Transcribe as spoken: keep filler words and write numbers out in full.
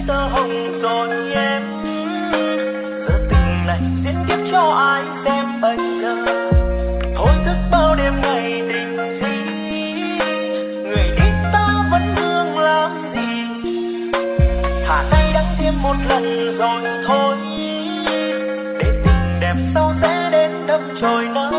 tơ hồng rồi em. Giờ tình này diễn tiếp cho ai xem bây giờ, thôi thức bao đêm ngày tình gì, người đi ta vẫn thương làm gì, thả nay đắng thêm một lần rồi thôi, để tình đẹp sau sẽ đến đâm chồi nắng.